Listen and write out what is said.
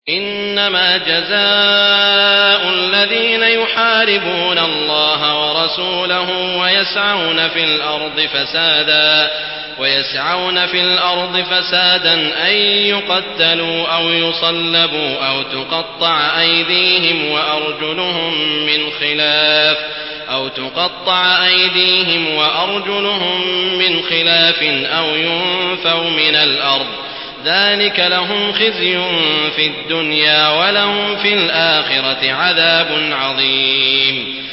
إنما جزاء الذين يحاربون الله ورسوله ويسعون في الأرض فسادا أن يقتلوا أو يصلبوا أو تقطع أيديهم وأرجلهم من خلاف أو ينفوا من الأرض، ذلك لهم خزي في الدنيا ولهم في الآخرة عذاب عظيم.